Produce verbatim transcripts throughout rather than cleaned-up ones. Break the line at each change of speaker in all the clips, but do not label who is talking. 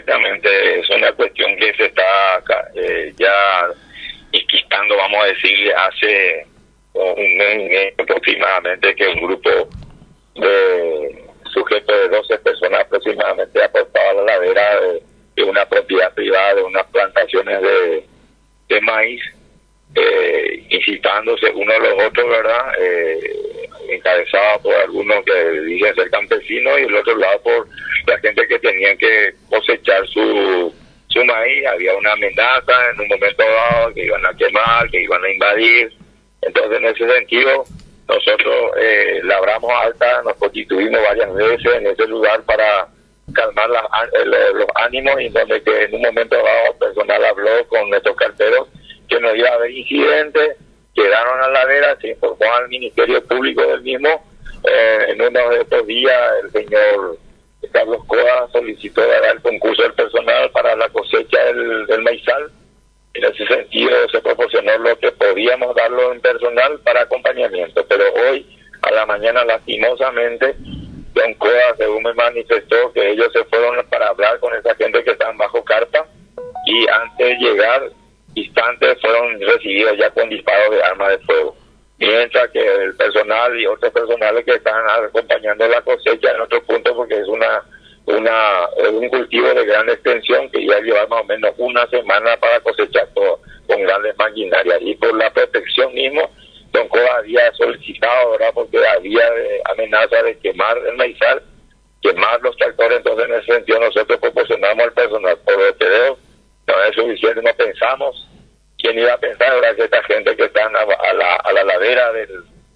exactamente, es una cuestión que se está eh, ya inquistando, vamos a decir, hace un mes y medio aproximadamente, que un grupo de sujetos de doce personas aproximadamente aportaba a la ladera de, de una propiedad privada, de unas plantaciones de, de maíz, eh, incitándose uno a los otros, ¿verdad? Eh, encabezado por algunos que dicen ser campesinos y el otro lado por la gente que tenían que cosechar su su maíz. Había una amenaza en un momento dado que iban a quemar, que iban a invadir. Entonces, en ese sentido, nosotros eh, labramos alta, nos constituimos varias veces en ese lugar para calmar la, los ánimos, y donde que en un momento dado el personal habló con nuestros carteros que no iba a haber incidentes. Quedaron a la vera, se informó al Ministerio Público del mismo. Eh, en uno de estos días el señor Carlos Coa solicitó dar el concurso del personal para la cosecha del, del maizal. En ese sentido se proporcionó lo que podíamos darlo en personal para acompañamiento, pero hoy a la mañana lastimosamente don Coa, según me manifestó, que ellos se fueron para hablar con esa gente que estaban bajo carpa, y antes de llegar instantes fueron recibidos ya con disparos de arma de fuego, mientras que el personal y otros personales que están acompañando la cosecha en otro punto, porque es una una un cultivo de gran extensión que ya lleva más o menos una semana para cosechar todo con grandes maquinarias, y por la protección mismo don Coa había solicitado, ¿verdad?, porque había eh, amenaza de quemar el maizal, quemar los tractores. Entonces, en ese sentido nosotros proporcionamos al personal por vertedero. No es suficiente, no pensamos. ¿Quién iba a pensar ahora que esta gente que están a, a la a la ladera del,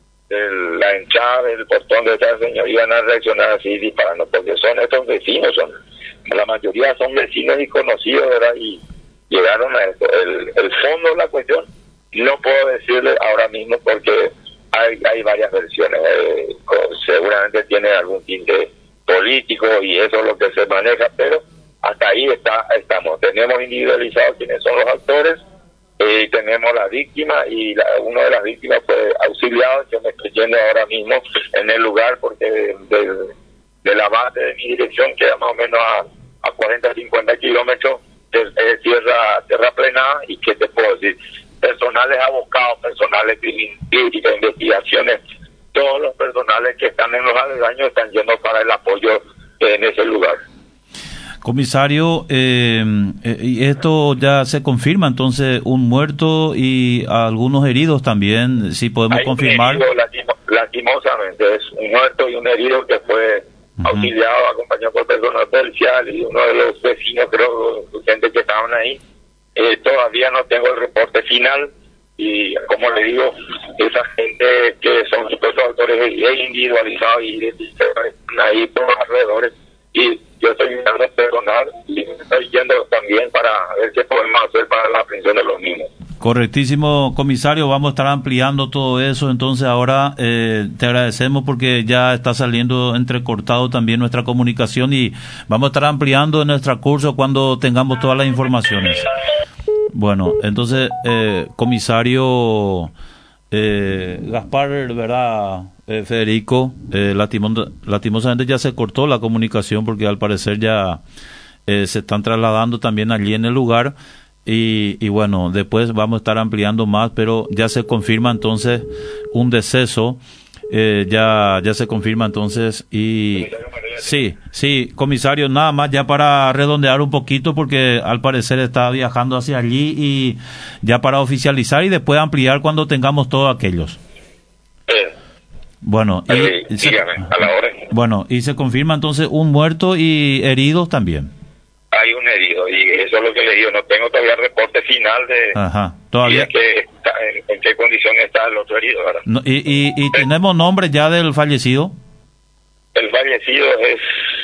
de la hinchada del portón de esta señora iban a reaccionar así disparando? Porque son estos vecinos, son la mayoría son vecinos y conocidos, ¿verdad? Y llegaron a esto. El, el fondo de la cuestión no puedo decirle ahora mismo porque hay hay varias versiones. Eh, seguramente tiene algún tinte político y eso es lo que se maneja, pero hasta ahí está estamos. Tenemos individualizado quiénes son los actores, y eh, tenemos la víctima, y la, una de las víctimas fue auxiliado. Yo me estoy yendo ahora mismo en el lugar porque de, de, de la base de mi dirección queda más o menos a, a cuarenta, cincuenta kilómetros de, de tierra tierra plena. Y qué te puedo decir, personales abocados, personales críticas, investigaciones, todos los personales que están en los aledaños están yendo para el apoyo en ese lugar.
Comisario, eh, y esto ya se confirma, entonces, un muerto y algunos heridos también, si podemos
Hay
confirmar.
Un herido, lastimo, lastimosamente, es un muerto y un herido que fue uh-huh. auxiliado, acompañado por personal policial y uno de los vecinos, creo, gente que estaban ahí. Eh, todavía no tengo el reporte final, y como le digo, esa gente que son supuestos autores es individualizado y están ahí por los alrededores, y yo estoy mirando personal y estoy yendo también para ver qué podemos hacer para la aprehensión de los mismos.
Correctísimo, comisario, vamos a estar ampliando todo eso. Entonces ahora eh, te agradecemos porque ya está saliendo entrecortado también nuestra comunicación, y vamos a estar ampliando en nuestro curso cuando tengamos todas las informaciones. Bueno, entonces, eh, comisario eh, Gaspar, ¿verdad? Eh, Federico, eh, lastimos, lastimosamente ya se cortó la comunicación porque al parecer ya eh, se están trasladando también allí en el lugar, y, y bueno, después vamos a estar ampliando más, pero ya se confirma entonces un deceso, eh, ya ya se confirma entonces. Y sí, sí, comisario, nada más ya para redondear un poquito, porque al parecer está viajando hacia allí, y ya para oficializar y después ampliar cuando tengamos todos aquellos.
Eh,
bueno,
eh,
y se,
dígame, a la hora.
Bueno, y se confirma entonces un muerto y heridos también.
Hay un herido, y eso es lo que le digo, no tengo todavía el reporte final de
Ajá, todavía
que está, en, en qué condición está el otro herido, ¿verdad?
No, y y, y eh. ¿Tenemos nombre ya del fallecido?
El fallecido es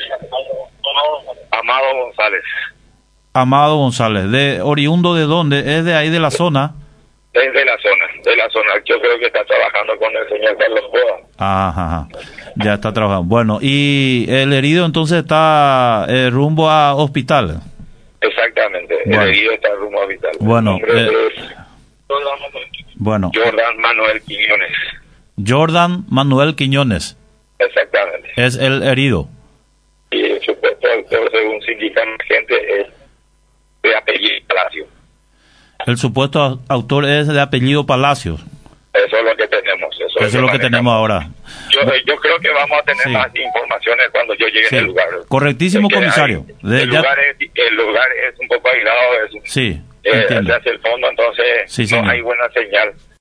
Amado González.
Amado González, ¿de oriundo de dónde? ¿Es de ahí de la zona?
Es de la zona, de la zona. Yo creo que está trabajando con el señor Carlos Coa.
Ajá, ya está trabajando. Bueno, y el herido entonces está eh, rumbo a hospital.
Exactamente, bueno. El herido está rumbo a hospital.
Bueno, eh,
es...
bueno.
Jordan Manuel Quiñones.
Jordan Manuel Quiñones.
Exactamente.
Es el herido.
Y el supuesto autor, según sí indican gente es de apellido Palacio.
El supuesto autor es de apellido Palacios.
Eso es lo que tenemos. Eso,
Eso es lo que tenemos ahora.
Yo, yo creo que vamos a tener sí. más informaciones cuando yo llegue sí. al lugar.
Correctísimo, comisario.
Hay, el,
ya...
lugar es, el lugar es un poco aislado. Es un,
sí,
eh, se hace el fondo, entonces
sí,
no hay buena señal.